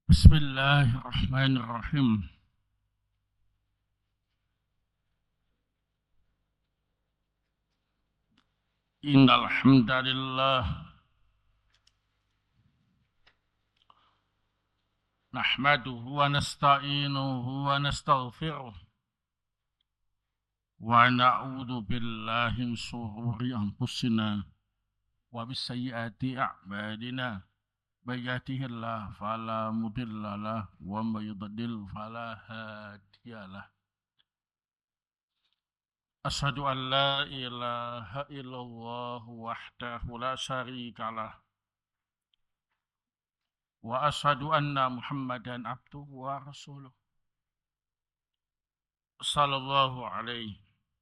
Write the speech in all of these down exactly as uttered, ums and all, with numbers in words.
بسم الله الرحمن الرحيم. إن الحمد لله نحمده ونستعينه ونستغفره ونعوذ بالله من شرور أنفسنا ومن سيئات أعمالنا. من يهده الله فلا مضل له ومن يضلل فلا هادي له. أشهد أن لا إله إلا الله وحده لا شريك له وأشهد أن محمدا عبده ورسوله صلى الله عليه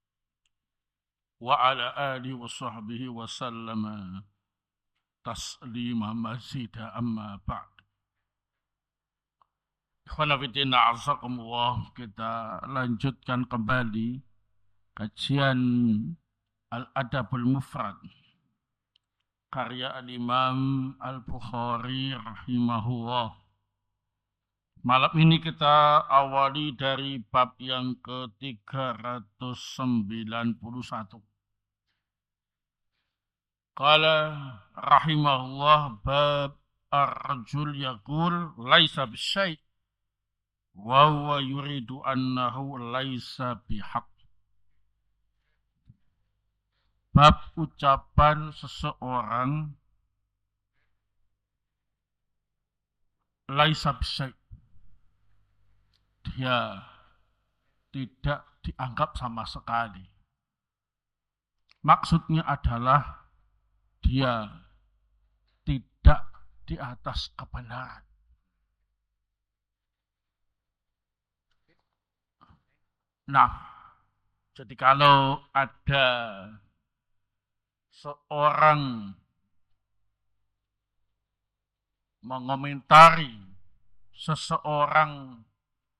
وعلى آله وصحبه وسلم تسليما مزيدا. أما بعد. Ikhwana fillah a'azakumullah, kita lanjutkan kembali kajian Al-Adabul Mufrad karya Al-Imam Al-Bukhari rahimahullah. Malam ini kita awali dari bab yang ke tiga ratus sembilan puluh satu. Qala rahimahullah, bab ar-rajul yaqul laisa bisyai' wa huwa yuridu annahu laisa bihaq. Bab ucapan seseorang laisa bisyai', dia tidak dianggap sama sekali. Maksudnya adalah dia tidak di atas kebenaran. Nah, jadi kalau ada seorang mengomentari seseorang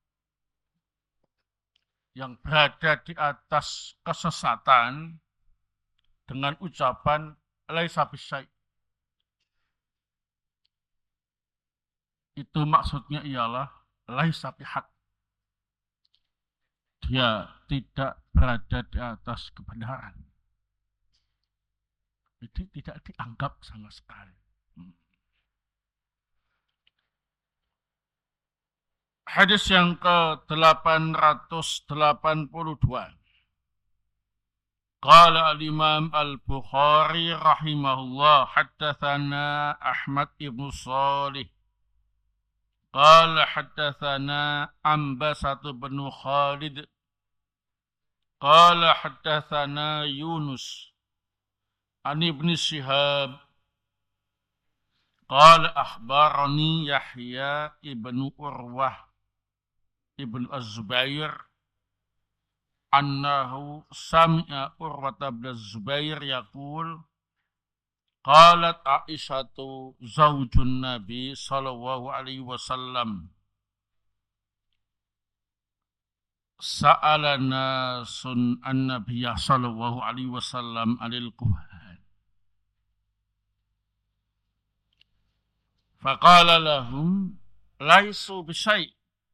yang berada di atas kesesatan dengan ucapan laisa bisyai', itu maksudnya ialah laisa bihaq, dia tidak berada di atas kebenaran, jadi tidak dianggap sama sekali. hmm. Hadis yang ke delapan ratus delapan puluh dua. Qala al-Imam Al-Bukhari rahimahullah, haddatsana Ahmad ibn Salih qala haddatsana Ambasat bin Khalid qala haddatsana Yunus an Ibn Shihab qala akhbarani Yahya ibn Urwah ibn Az-Zubair annahu sami'a Urwata bin Az-Zubair yaqul qalat Aisyatu zaujun Nabi sallallahu alaihi wasallam sa'ala nasun an-nabiyya sallallahu alaihi wasallam anil kuhan faqala lahum laisu bisyai'.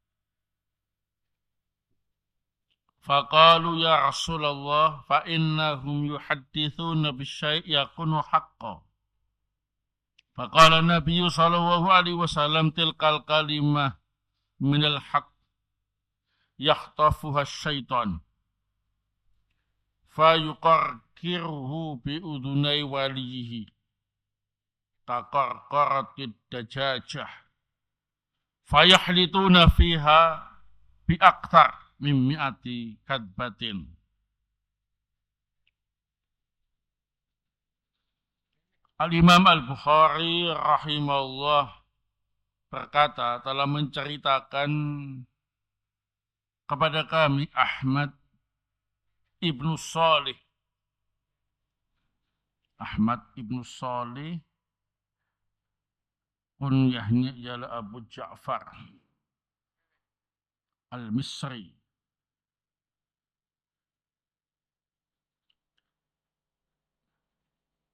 Faqalu ya Rasulullah fa innahum yuhaddithuna bisyai' yakunu haqqan. Faqala Nabi sallallahu alaihi wasallam tilkal kalimah minal haqq yakhtafuha syaitan fa yuqarqiruhu bi udunai walihi taqarqaratid dajajah fayahlituna fiha bi akthar min mi'ati kadbatin. Al-Imam Al-Bukhari rahimahullah berkata, telah menceritakan kepada kami Ahmad ibnu Salih. Ahmad ibnu Salih kunyahnya ialah Abu Ja'far Al-Misri.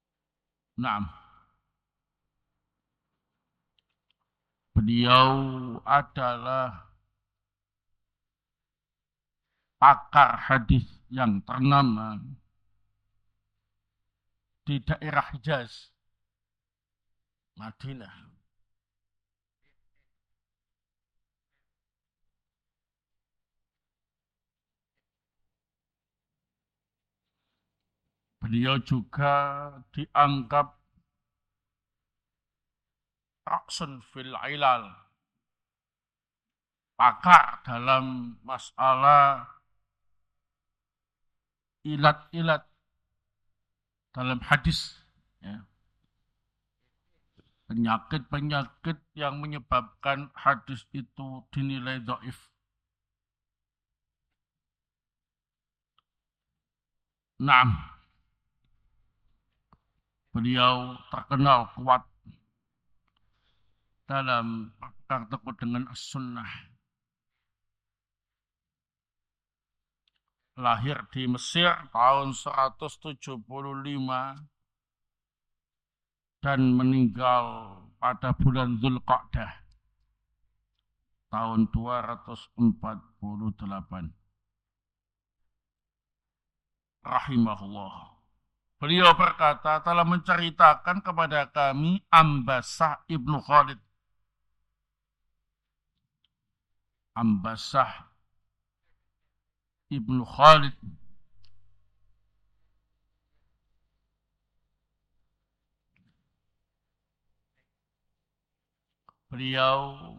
Nah, beliau adalah pakar hadis yang ternama di daerah Hijaz, Madinah. Beliau juga dianggap raksun fil ilal, pakar dalam masalah ilat-ilat dalam hadis, ya. Penyakit-penyakit yang menyebabkan hadis itu dinilai dhaif. Nah, beliau terkenal kuat dalam pegang teguh dengan as-sunnah. Lahir di Mesir tahun seratus tujuh puluh lima dan meninggal pada bulan Dzulqa'dah tahun dua ratus empat puluh delapan. Rahimahullah. Beliau berkata, telah menceritakan kepada kami Ambasah ibnu Khalid. Ambasah ibnu Khalid. Beliau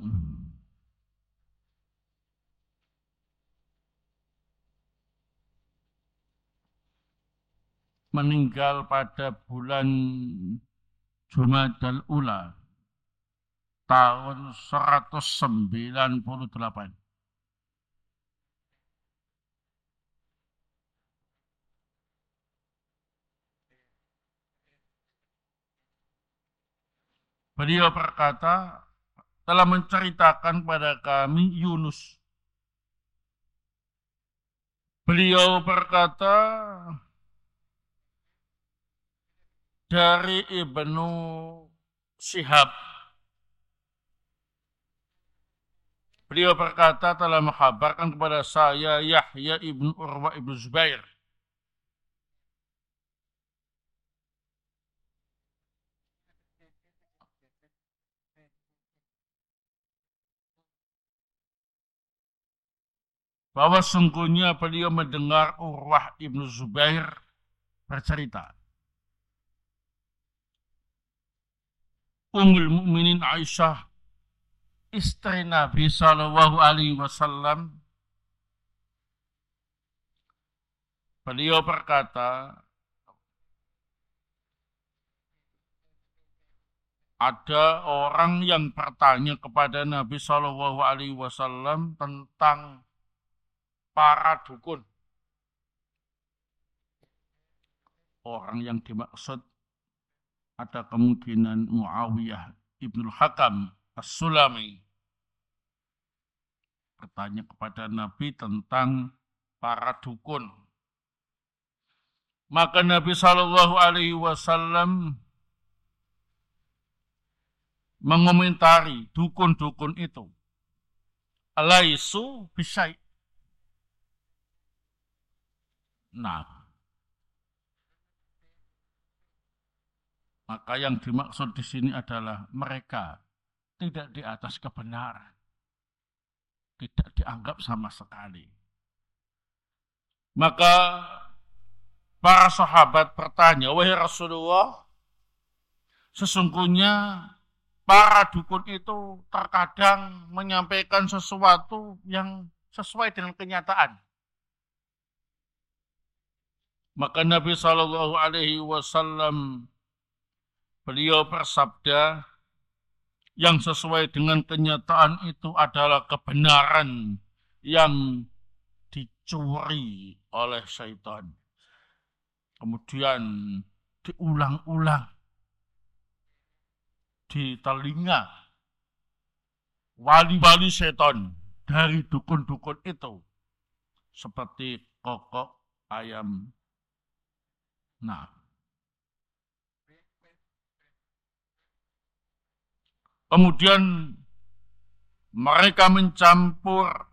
meninggal pada bulan Jumadal Ula tahun seratus sembilan puluh delapan. Beliau berkata, telah menceritakan pada kami Yunus. Beliau berkata, dari Ibnu Syihab. Beliau berkata telah menghabarkan kepada saya Yahya ibnu Urwa ibnu Zubair. Bahwa sungguhnya beliau mendengar Urwah ibnu Zubair bercerita. Ummul Mukminin Aisyah, istri Nabi Shallallahu Alaihi Wasallam, beliau berkata, ada orang yang bertanya kepada Nabi Shallallahu Alaihi Wasallam tentang para dukun. Orang yang dimaksud ada kemungkinan Muawiyah ibnul Hakam As-Sulami bertanya kepada Nabi tentang para dukun. Maka Nabi Shallallahu Alaihi Wasallam mengomentari dukun-dukun itu, alaisu bisyai. Nah, maka yang dimaksud di sini adalah mereka tidak di atas kebenaran, tidak dianggap sama sekali. Maka para sahabat bertanya, wahai Rasulullah, sesungguhnya para dukun itu terkadang menyampaikan sesuatu yang sesuai dengan kenyataan. Maka Nabi Shallallahu Alaihi Wasallam beliau bersabda, yang sesuai dengan kenyataan itu adalah kebenaran yang dicuri oleh syaitan. Kemudian diulang-ulang di telinga wali-wali syaitan dari dukun-dukun itu, seperti kokok ayam. Nah, kemudian mereka mencampur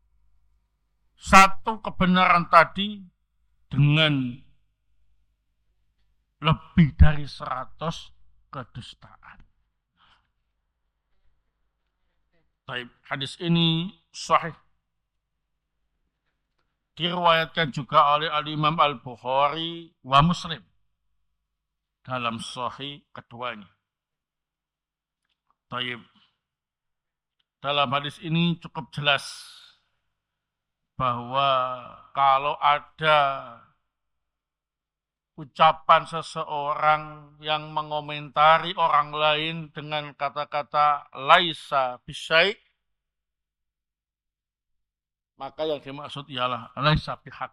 satu kebenaran tadi dengan lebih dari seratus kedustaan. Baik, hadis ini sahih. Diriwayatkan juga oleh Al-Imam Al-Bukhari wa Muslim dalam sahih keduanya. Baik, dalam hadis ini cukup jelas bahwa kalau ada ucapan seseorang yang mengomentari orang lain dengan kata-kata laisa bisyai, maka yang dimaksud ialah laisa bihaq.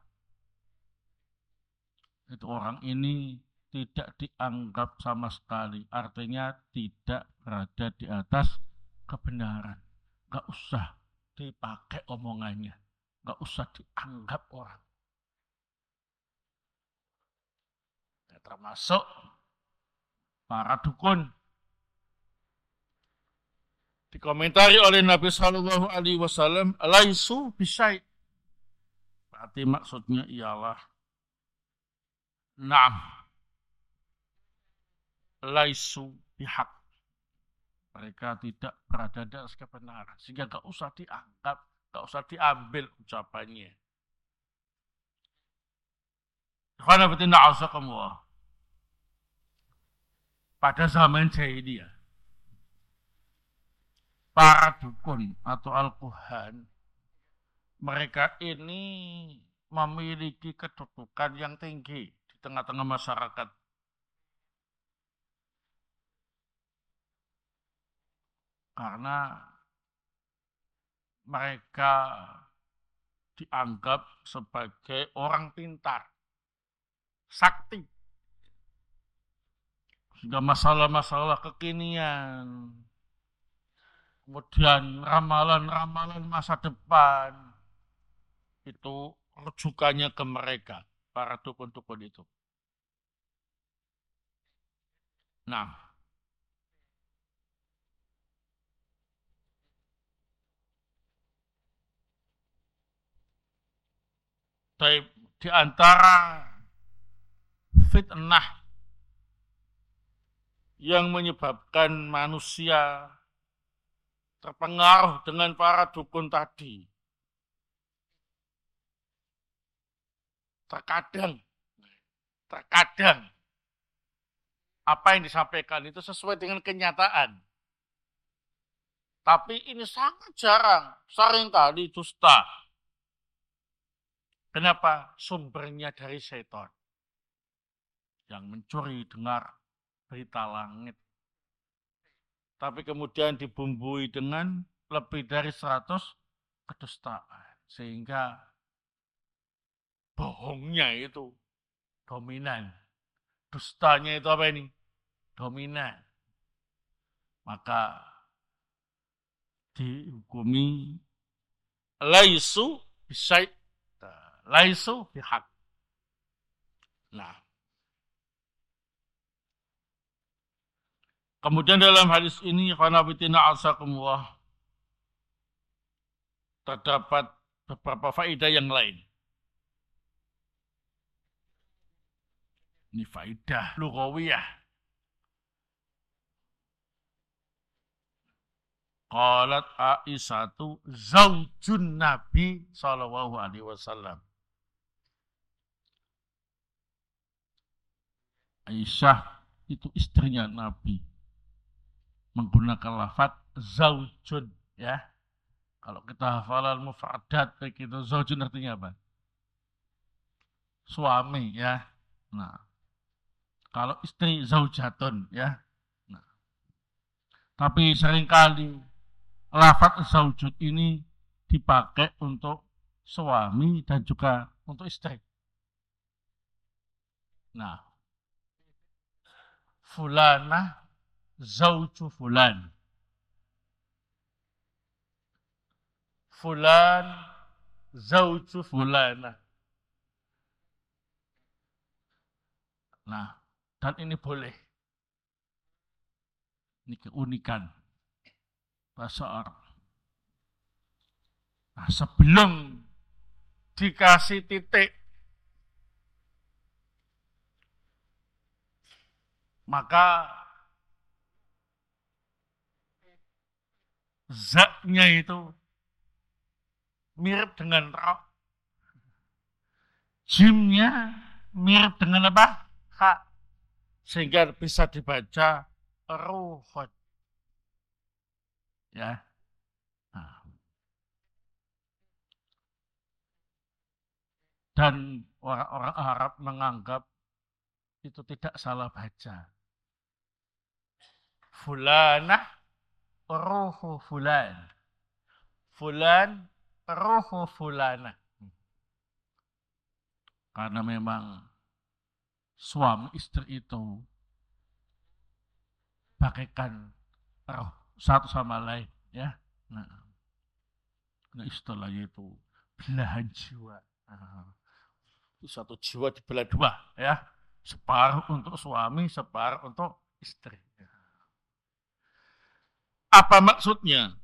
Itu orang ini tidak dianggap sama sekali, artinya tidak berada di atas kebenaran. Gak usah dipakai omongannya, gak usah dianggap orang. Ya, termasuk para dukun. Dikomentari oleh Nabi Shallallahu Alaihi Wasallam, laisu bisyai. Berarti maksudnya ialah, naam, laisu bihaq. Mereka tidak berada di atas kebenaran, sehingga gak usah dianggap, gak usah diambil ucapannya. Pada zaman jahiliyah, para dukun atau al-kuhan, mereka ini memiliki kedudukan yang tinggi di tengah-tengah masyarakat. Karena mereka dianggap sebagai orang pintar, sakti. Sehingga masalah-masalah kekinian, kemudian ramalan-ramalan masa depan, itu rujukannya ke mereka, para dukun-dukun itu. Nah, di antara fitnah yang menyebabkan manusia terpengaruh dengan para dukun tadi, terkadang terkadang apa yang disampaikan itu sesuai dengan kenyataan, tapi ini sangat jarang, seringkali dusta. Kenapa? Sumbernya dari setan yang mencuri dengar berita langit, tapi kemudian dibumbui dengan lebih dari seratus kedustaan, sehingga bohongnya itu dominan, dustanya itu apa ini? Dominan. Maka dihukumi laisu bisyai, laisu bihaq. Nah, kemudian dalam hadis ini, khanabitina asakumullah, terdapat beberapa faedah yang lain. Ini faedah lughawiyah. Qalat Aisyatu zaujun Nabi sallallahu alaihi wasallam. Aisyah itu istrinya Nabi, menggunakan lafaz zaujun, ya. Kalau kita hafalan mufradat begitu, zaujun artinya apa? Suami, ya. Nah, kalau istri zaujatun, ya. Nah, tapi seringkali lafaz zaujun ini dipakai untuk suami dan juga untuk istri. Nah, fulana zauju fulan, fulan zauju fulana. Nah, dan ini boleh. Ini keunikan bahasa Arab. Nah, sebelum dikasih titik, maka zatnya itu mirip dengan roh. Jimnya mirip dengan apa? Hak. Sehingga bisa dibaca ruhut. Ya. Nah. Dan orang-orang Arab menganggap itu tidak salah baca. Fulanah ruhu fulan. Fulan ruhu fulana. Karena memang suami istri itu bagaikan roh satu sama lain, ya. Nah, nah istilahnya itu belahan jiwa. Nah, satu jiwa dibelah dua, ya. Separuh untuk suami, separuh untuk istri. Apa maksudnya?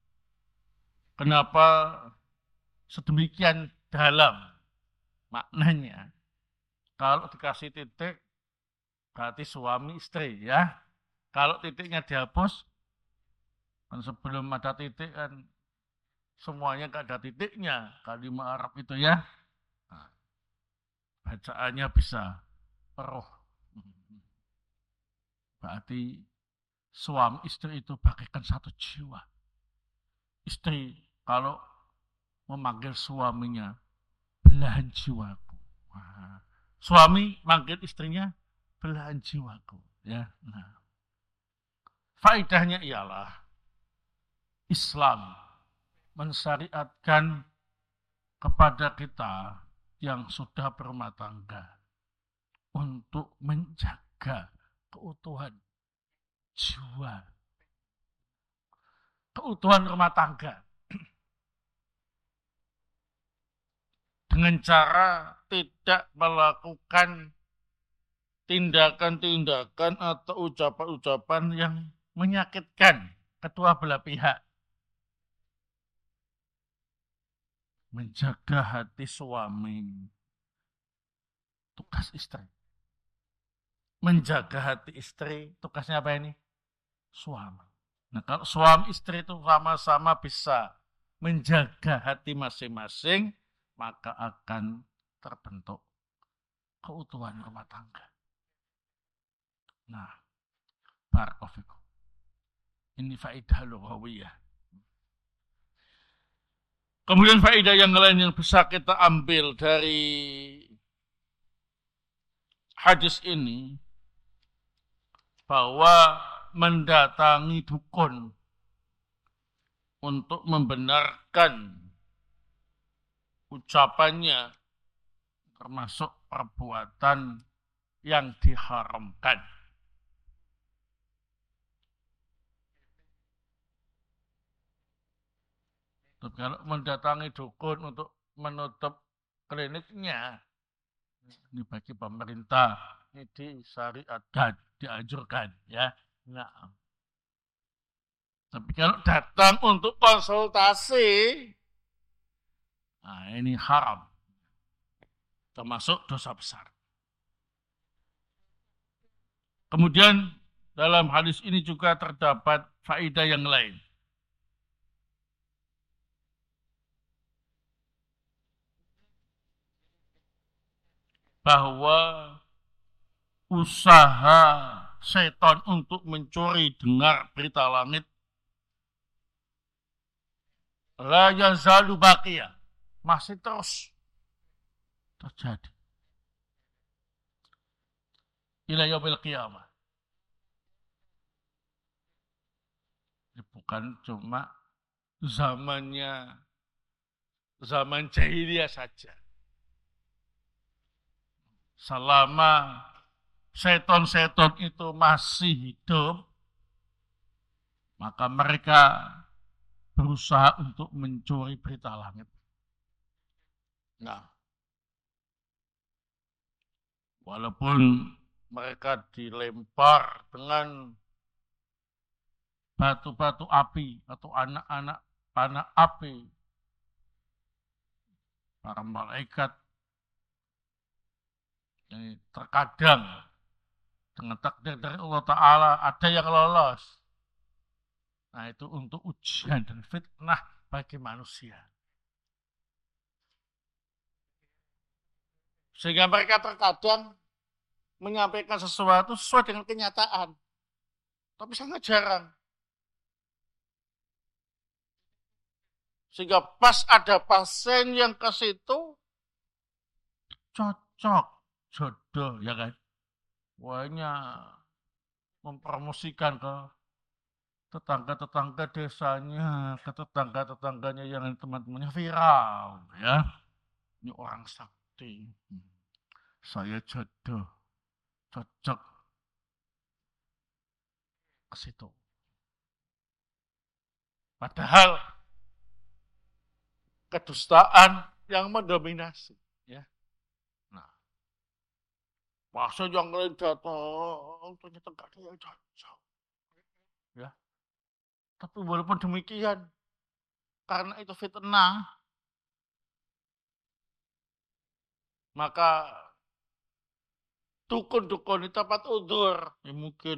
Kenapa sedemikian dalam maknanya? Kalau dikasih titik, berarti suami istri, ya. Kalau titiknya dihapus, kan sebelum ada titik kan semuanya gak ada titiknya. Kalimat Arab itu, ya. Nah, bacaannya bisa roh. Berarti suami istri itu bagaikan satu jiwa. Istri kalau memanggil suaminya, belahan jiwaku. Nah, suami manggil istrinya, belahan jiwaku. Ya. Nah, faedahnya ialah Islam mensyariatkan kepada kita yang sudah berumah tangga untuk menjaga keutuhan jiwa, keutuhan rumah tangga dengan cara tidak melakukan tindakan-tindakan atau ucapan-ucapan yang menyakitkan kedua belah pihak. Menjaga hati suami, tugas istri. Menjaga hati istri, tugasnya apa ini? Suami. Nah, kalau suami istri itu sama-sama bisa menjaga hati masing-masing, maka akan terbentuk keutuhan rumah tangga. Nah, barakallahu. Ini faedah lughawiyah. Kemudian faedah yang lain yang bisa kita ambil dari hadis ini, bahwa mendatangi dukun untuk membenarkan ucapannya termasuk perbuatan yang diharamkan. Kalau mendatangi dukun untuk menutup kliniknya, ini bagi pemerintah, ini disyariatkan, dianjurkan, ya. Nah, tapi kalau datang untuk konsultasi, nah ini haram, termasuk dosa besar. Kemudian dalam hadis ini juga terdapat faedah yang lain. Bahwa usaha setan untuk mencuri dengar berita langit la yazalu baqiyah, masih terus terjadi ila yaumil qiyamah. Bukan cuma zamannya zaman jahiliyah saja. Selama seton-seton itu masih hidup, maka mereka berusaha untuk mencuri berita langit. Nah, walaupun mereka dilempar dengan batu-batu api atau anak-anak panah api para malaikat. Ini terkadang dengan takdir dari Allah Ta'ala ada yang lolos. Nah itu untuk ujian dan fitnah bagi manusia. Sehingga mereka terkadang menyampaikan sesuatu sesuai dengan kenyataan. Tapi sangat jarang. Sehingga pas ada pasien yang ke situ, cocok, jodoh, ya kan? Wahnya mempromosikan ke tetangga-tetangga desanya, ke tetangga-tetangganya yang teman-temannya viral, ya. Ini orang sakti. Saya jodoh, cocok ke situ. Padahal kedustaan yang mendominasi, ya. Nah, masa yang lain datang, ternyata gak ada yang cocok, ya. Tapi walaupun demikian, karena itu fitnah, maka dukun-dukun di tempat udur, ya mungkin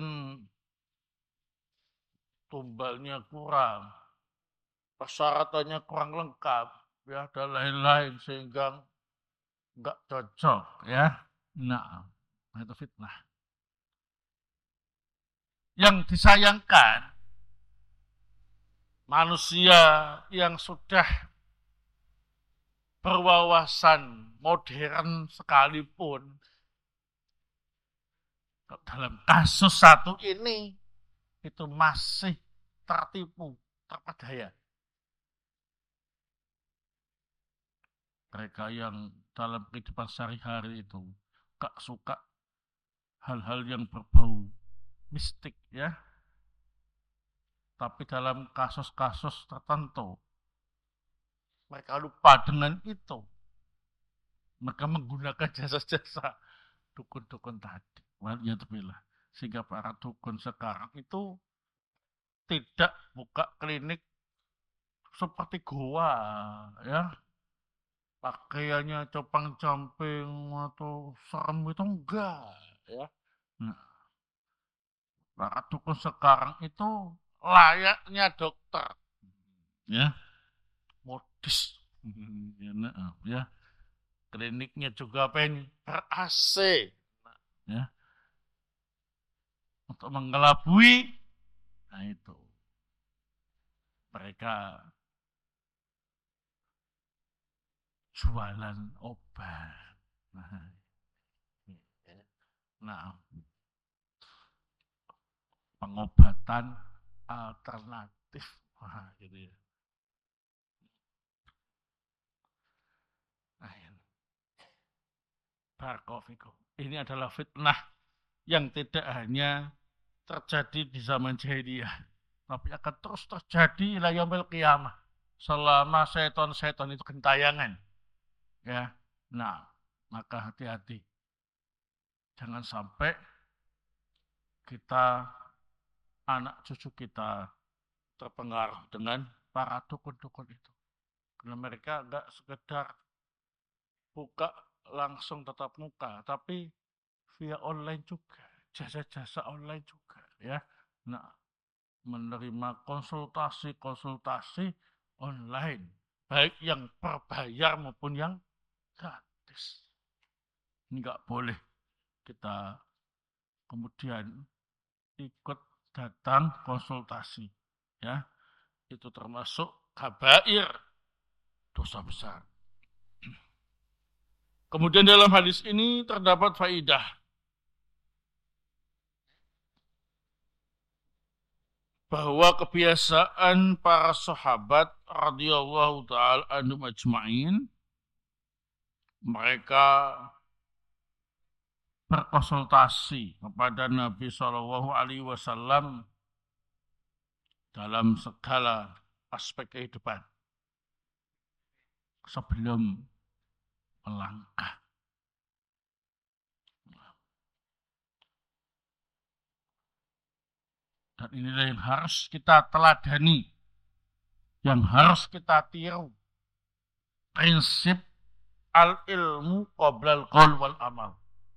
tumbalnya kurang, persyaratannya kurang lengkap, ya, dan lain-lain sehingga nggak cocok, ya. Nah, itu fitnah. Yang disayangkan, manusia yang sudah berwawasan modern sekalipun, dalam kasus satu ini, itu masih tertipu, terpedaya. Mereka yang dalam kehidupan sehari-hari itu gak suka hal-hal yang berbau mistik, ya. Tapi dalam kasus-kasus tertentu, mereka lupa dengan itu. Mereka menggunakan jasa-jasa dukun-dukun tadi. Waliyadzubillah. Sehingga para dukun sekarang itu tidak buka klinik seperti goa, ya. Pakaiannya compang-camping atau serem itu enggak, ya. Nah, para dukun sekarang itu layaknya dokter, ya, modis, ya, nah, ya. Kliniknya juga pen ber-A C, ya, untuk mengelabui. Nah itu mereka jualan obat. Nah, nah pengobatan alternatif, wah, gitu ya. Nah, Barakofikum. Ini adalah fitnah yang tidak hanya terjadi di zaman jahiliyah, tapi akan terus terjadi ila yaumil qiyamah selama setan-setan itu gentayangan, ya. Nah, maka hati-hati, jangan sampai kita, anak cucu kita terpengaruh dengan para dukun-dukun itu, karena mereka enggak sekedar buka langsung tatap muka, tapi via online juga, jasa-jasa online juga, ya. Nah, menerima konsultasi-konsultasi online, baik yang berbayar maupun yang gratis. Ini nggak boleh kita kemudian ikut datang konsultasi, ya. Itu termasuk kabair, dosa besar. Kemudian dalam hadis ini terdapat faidah bahwa kebiasaan para sahabat radhiyallahu taala anhum ajma'in, mereka berkonsultasi kepada Nabi shallallahu alaihi wasallam dalam segala aspek kehidupan sebelum melangkah. Dan inilah yang harus kita teladani, yang harus kita tiru. Prinsip al-ilmu qoblal qaul wal amal.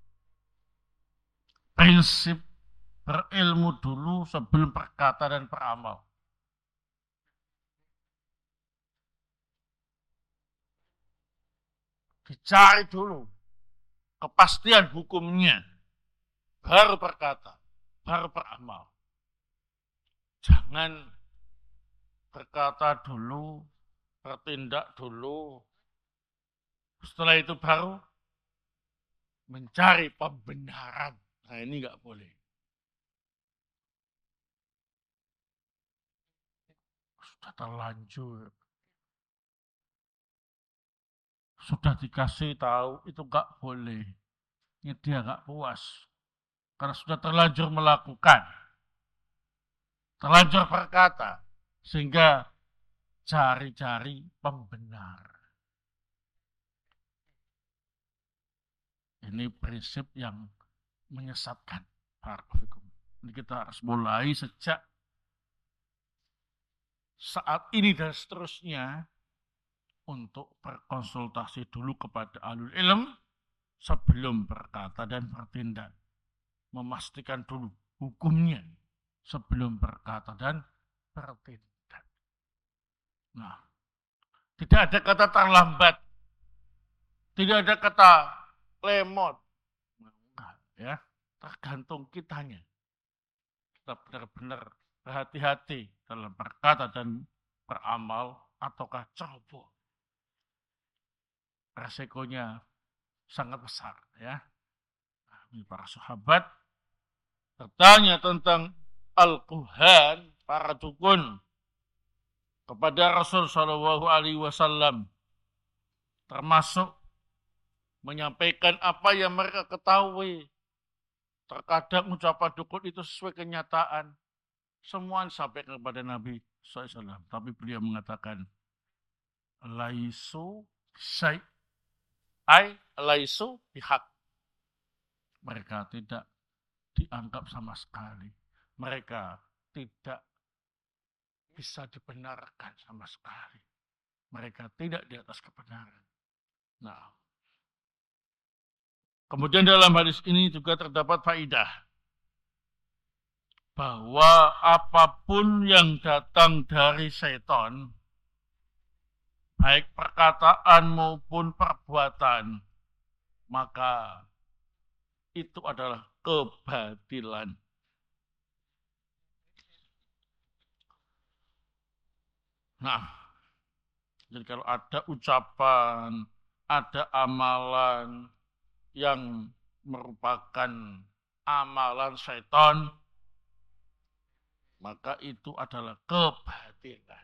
Prinsip berilmu dulu sebelum berkata dan beramal. Dicari dulu kepastian hukumnya, baru berkata, baru beramal. Jangan berkata dulu, bertindak dulu, setelah itu baru mencari pembenaran. Nah, ini nggak boleh. Sudah terlanjur, sudah dikasih tahu, itu nggak boleh. Ini dia nggak puas, karena sudah terlanjur melakukan, terlanjur berkata, sehingga cari-cari pembenar. Ini prinsip yang menyesatkan. Ini kita harus mulai sejak saat ini dan seterusnya untuk berkonsultasi dulu kepada ahlul ilm sebelum berkata dan bertindak. Memastikan dulu hukumnya sebelum berkata dan bertindak. Nah, tidak ada kata terlambat, tidak ada kata lemot, enggak, ya, tergantung kitanya. Kita benar-benar berhati-hati dalam berkata dan beramal, ataukah ceroboh. Resikonya sangat besar, ya. Nah, ini para sahabat bertanya tentang al-kuhan, para dukun, kepada Rasul Shallallahu Alaihi Wasallam, termasuk menyampaikan apa yang mereka ketahui. Terkadang ucapan dukun itu sesuai kenyataan. Semua disampaikan kepada Nabi shallallahu alaihi wasallam. Tapi beliau mengatakan, laisu syai' ai laisu bihaq. Mereka tidak dianggap sama sekali. Mereka tidak bisa dibenarkan sama sekali. Mereka tidak di atas kebenaran. Nah, kemudian dalam hadis ini juga terdapat faidah bahwa apapun yang datang dari setan, baik perkataan maupun perbuatan, maka itu adalah kebatilan. Nah, jadi kalau ada ucapan, ada amalan yang merupakan amalan setan, maka itu adalah kebatilan.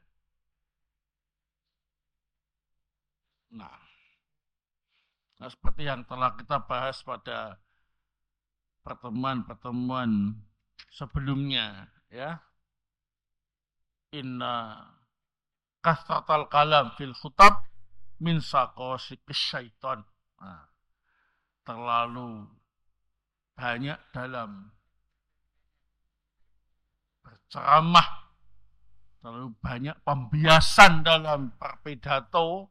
Nah, nah seperti yang telah kita bahas pada pertemuan-pertemuan sebelumnya, ya. Inna kasratal kalam fil khutab min saqosikis syaiton. Nah, terlalu banyak dalam berceramah, terlalu banyak pembiasan dalam berpidato,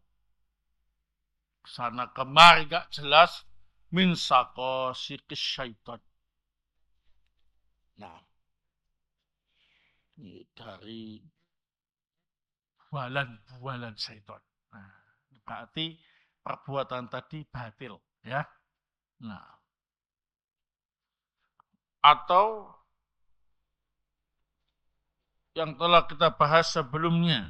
sana kemari gak jelas, min saqosikis syaiton. Nah, ini dari bualan-bualan syaitan. Nah, berarti perbuatan tadi batil, ya. Nah, atau yang telah kita bahas sebelumnya,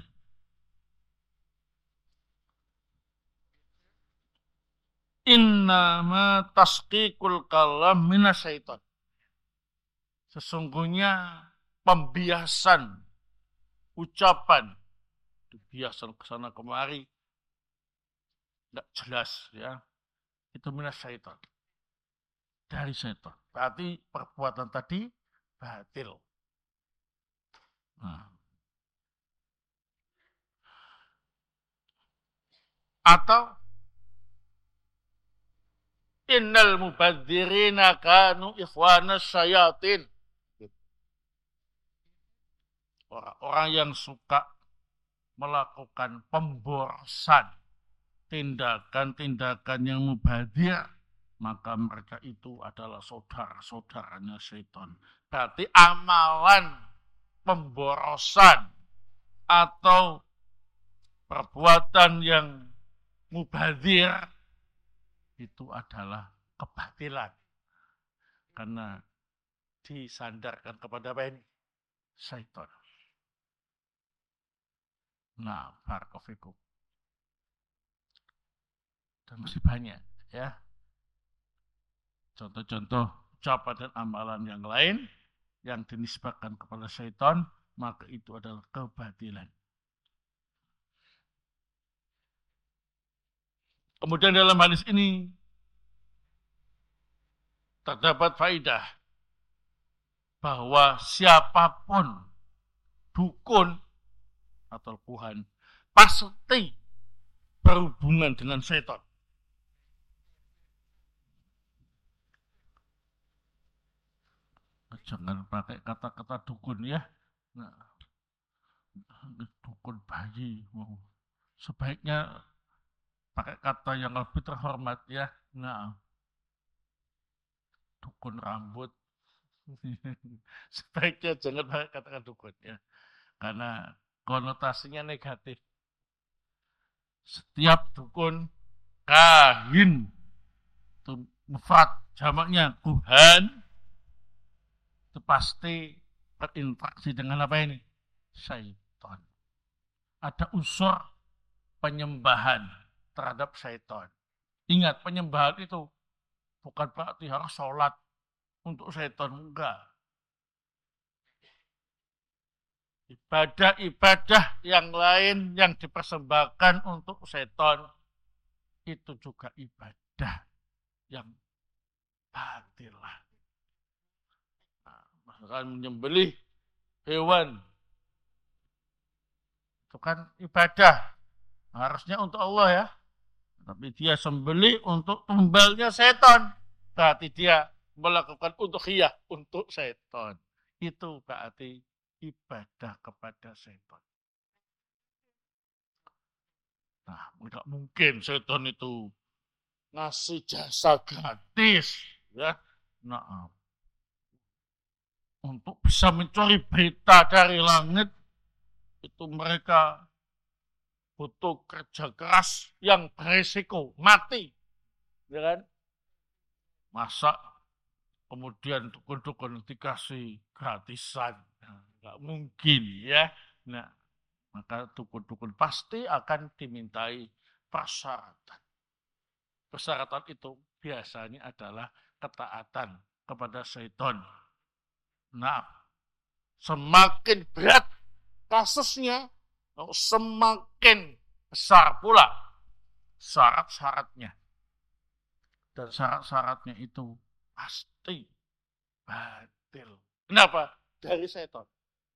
innama tasqiqul kalam minas syaitan. Sesungguhnya pembiasan ucapan, biasan kesana kemari, tidak jelas, ya, itu minas syaitan, dari syaitan. Berarti perbuatan tadi batil. Nah. Atau innal mubadzirina kanu ikhwana syayatin. Orang-orang yang suka melakukan pemborosan, tindakan-tindakan yang mubadzir, maka mereka itu adalah saudara-saudaranya setan. Berarti amalan pemborosan atau perbuatan yang mubadzir itu adalah kebatilan. Karena disandarkan kepada apa ini? Syaitan. Nah, barakallahu. Dan masih banyak ya. Contoh-contoh ucapan dan amalan yang lain yang dinisbahkan kepada syaitan, maka itu adalah kebatilan. Kemudian dalam hadis ini terdapat faidah bahwa siapapun dukun atau kuhan pasti berhubungan dengan setan. Jangan pakai kata-kata dukun ya. Nah, dukun bayi. Sebaiknya pakai kata yang lebih terhormat ya. Nah, dukun rambut. Sebaiknya jangan pakai kata-kata dukun ya. Karena konotasinya negatif. Setiap dukun, kahin, itu mufrad, jamaknya kuhan, itu pasti berinteraksi dengan apa ini? Syaitan. Ada unsur penyembahan terhadap syaitan. Ingat, penyembahan itu bukan berarti harus sholat untuk syaitan, enggak. Ibadah-ibadah yang lain yang dipersembahkan untuk syaitan itu juga ibadah yang batil. Nah, misalkan menyembelih hewan itu kan ibadah, harusnya untuk Allah ya, tapi dia sembelih untuk tumbalnya setan, berarti dia melakukan udhiyah untuk setan, itu berarti ibadah kepada setan. Nah, tidak mungkin setan itu ngasih jasa gratis ya, nah, untuk bisa mencuri berita dari langit itu mereka butuh kerja keras yang beresiko mati, ya kan? Masa kemudian dukun-dukun dikasih gratisan, nah, nggak mungkin ya. Nah, maka dukun-dukun pasti akan dimintai persyaratan. Persyaratan itu biasanya adalah ketaatan kepada syaitan. Nah, semakin berat kasusnya, semakin besar pula syarat-syaratnya. Dan syarat-syaratnya itu pasti batil. Kenapa? Dari setan.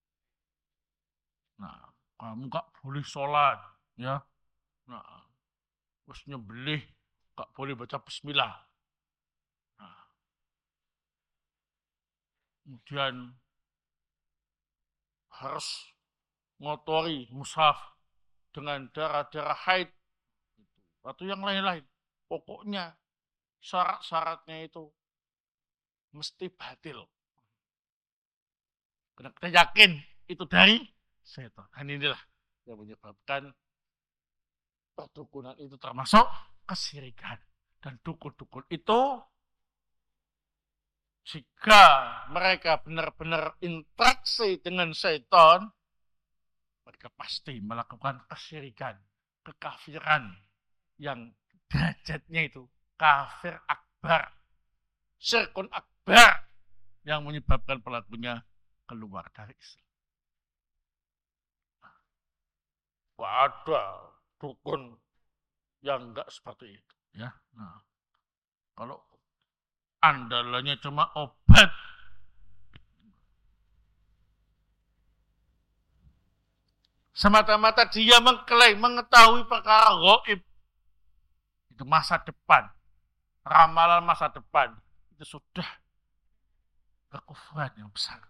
Nah, kamu gak boleh sholat, ya. Nah, terus nyembelih, gak boleh baca bismillah. Nah, kemudian harus ngotori mushaf dengan darah-darah haid atau yang lain-lain. Pokoknya syarat-syaratnya itu mesti batil. Karena kita yakin itu dari setan. Dan inilah yang menyebabkan perdukunan itu termasuk kesyirikan. Dan dukun-dukun itu jika mereka benar-benar interaksi dengan setan, mereka pasti melakukan kesyirikan, kekafiran yang derajatnya itu kafir akbar, syirkun akbar yang menyebabkan pelakunya keluar dari Islam. Ada dukun yang enggak seperti itu, ya. Nah, kalau andalannya cuma obat, semata-mata dia mengklaim mengetahui perkara gaib, itu masa depan, ramalan masa depan, itu sudah kekufuran yang besar.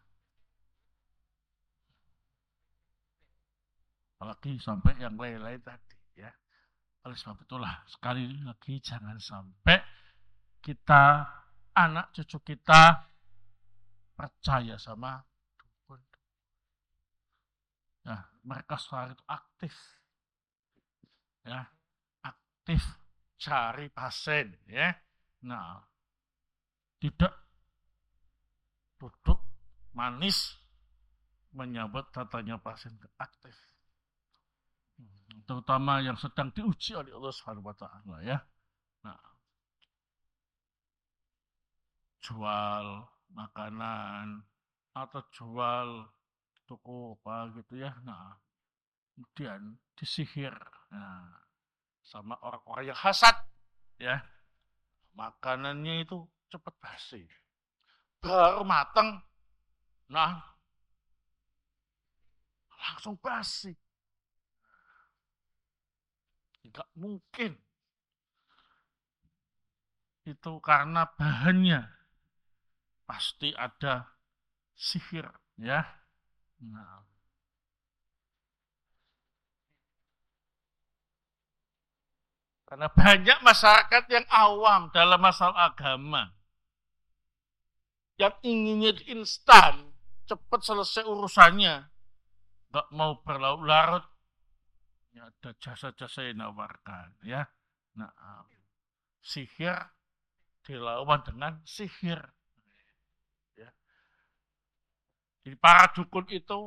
Apalagi sampai yang lain-lain tadi, ya. Oleh sebab itulah sekali lagi jangan sampai kita, anak cucu kita percaya sama dukun. Ya, mereka sekarang itu aktif, ya, aktif cari pasien, ya. Nah, tidak duduk manis menyambut datanya pasien aktif, terutama yang sedang diuji oleh Allah Subhanahu wa taala, ya. Nah, jual makanan atau jual toko apa gitu ya. Nah, kemudian disihir, nah, sama orang-orang yang hasad, ya. Makanannya itu cepat basi, baru matang, nah langsung basi. Tidak mungkin itu karena bahannya pasti ada sihir, ya. Nah, karena banyak masyarakat yang awam dalam masalah agama, yang inginnya instan, cepat selesai urusannya, nggak mau berlarut-larut, ya ada jasa-jasa yang nawarkan, ya. Nah, sihir dilawan dengan sihir, ya. Jadi para dukun itu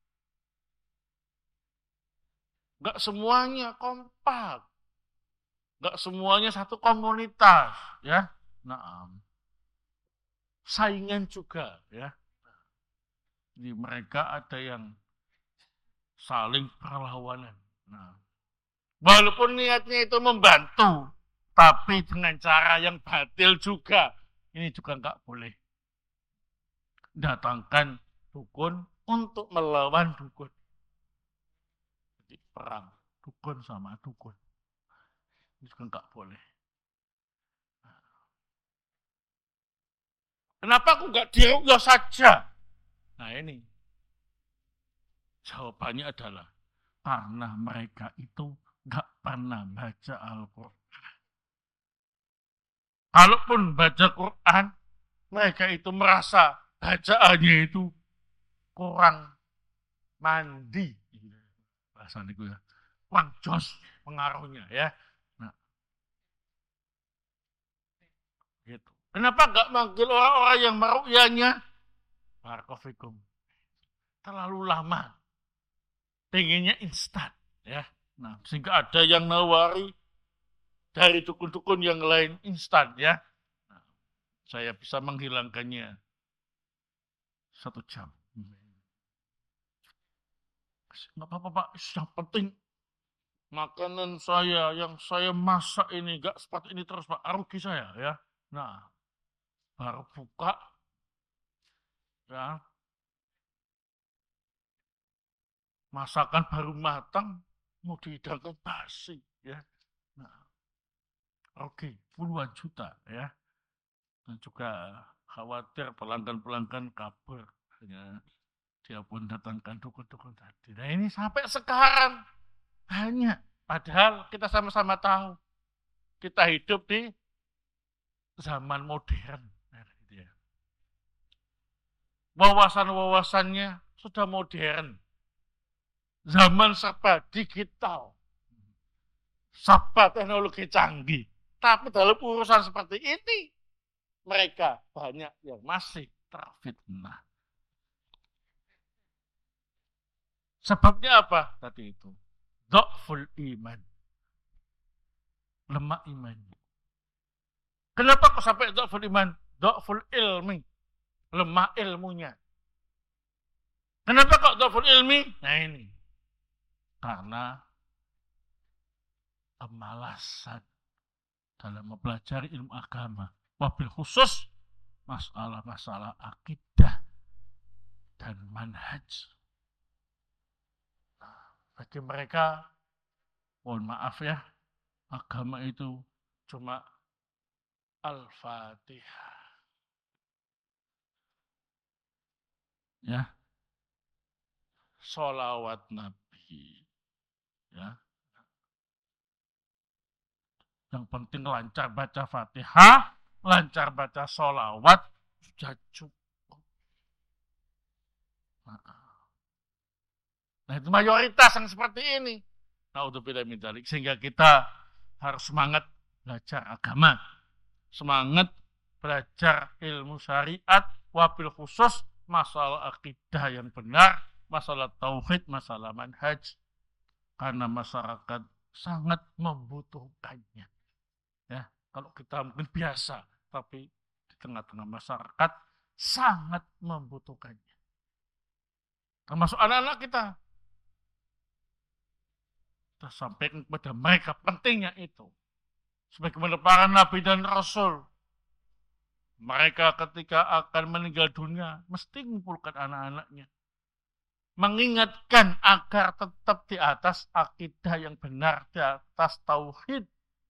nggak semuanya kompak, nggak semuanya satu komunitas, ya. Nah, saingan juga, ya. Jadi mereka ada yang saling perlawanan. Nah, walaupun niatnya itu membantu, tapi dengan cara yang batil juga, ini juga nggak boleh. Datangkan dukun untuk melawan dukun. Jadi perang dukun sama dukun, ini juga nggak boleh. Kenapa aku nggak diruqyah saja? Nah ini jawabannya adalah karena mereka itu nggak pernah baca Al-Quran. Kalaupun baca Quran, mereka itu merasa bacaannya itu kurang mandi. Bahasa itu ya. Kurang jos pengaruhnya, ya. Nah, gitu. Kenapa nggak manggil orang-orang yang meruqyahnya? Barakofikum. Terlalu lama. Pengennya instan, ya. Nah, sehingga ada yang nawari dari dukun-dukun yang lain instan, ya. Nah, saya bisa menghilangkannya satu jam. Nggak apa-apa Pak, yang penting makanan saya yang saya masak ini nggak seperti ini terus Pak, rugi saya, ya. Nah, baru buka, ya, masakan baru matang mau dihidangkan basi, ya. Nah, rugi puluhan juta, ya. Dan juga khawatir pelanggan-pelanggan kabur, ya. Dia pun datangkan dukun-dukun tadi. Nah ini sampai sekarang banyak. Padahal kita sama-sama tahu kita hidup di zaman modern. Nah, gitu ya. Wawasan-wawasannya sudah modern. Zaman serba digital. Serba teknologi canggih. Tapi dalam urusan seperti ini, mereka banyak yang masih terfitnah. Sebabnya apa? Tadi itu. Dha'ful iman. Lemah imannya. Kenapa kok sampai dha'ful iman? Dha'ful ilmi. Lemah ilmunya. Kenapa kok dha'ful ilmi? Nah ini. Karena kemalasan dalam mempelajari ilmu agama. Wabil khusus masalah-masalah akidah dan manhaj. Nah, bagi mereka, mohon maaf ya, agama itu cuma Al-Fatihah. Ya. Sholawat Nabi. Ya. Yang penting lancar baca Fatihah, lancar baca sholawat, sudah cukup. Nah itu mayoritas yang seperti ini. Naudzubillah min dzalik. Sehingga kita harus semangat belajar agama. Semangat belajar ilmu syariat, wabil khusus masalah akidah yang benar, masalah tauhid, masalah manhaj. Karena masyarakat sangat membutuhkannya. Ya, kalau kita mungkin biasa, tapi di tengah-tengah masyarakat sangat membutuhkannya. Termasuk anak-anak kita. Kita sampaikan kepada mereka pentingnya itu. Sebagaimana para nabi dan rasul. Mereka ketika akan meninggal dunia, mesti mengumpulkan anak-anaknya. Mengingatkan agar tetap di atas akidah yang benar, di atas tauhid.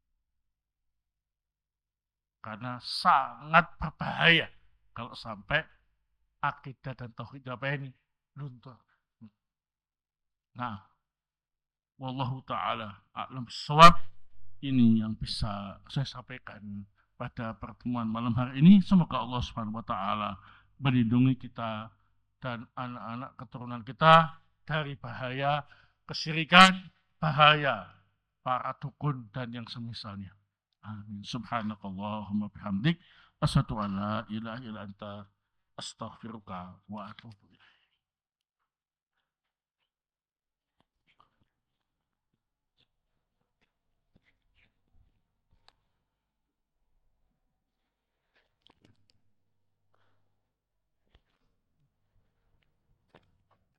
Karena sangat berbahaya kalau sampai akidah dan tauhid apa ini luntur. Nah, wallahu ta'ala a'lam bissawab. Ini yang bisa saya sampaikan pada pertemuan malam hari ini. Semoga Allah Subhanahu wa taala melindungi kita dan anak-anak keturunan kita dari bahaya kesyirikan, bahaya para dukun dan yang semisalnya. Amin. Subhanakallahumma bihamdik asyhadu an la ilaha illa anta astaghfiruka wa atubu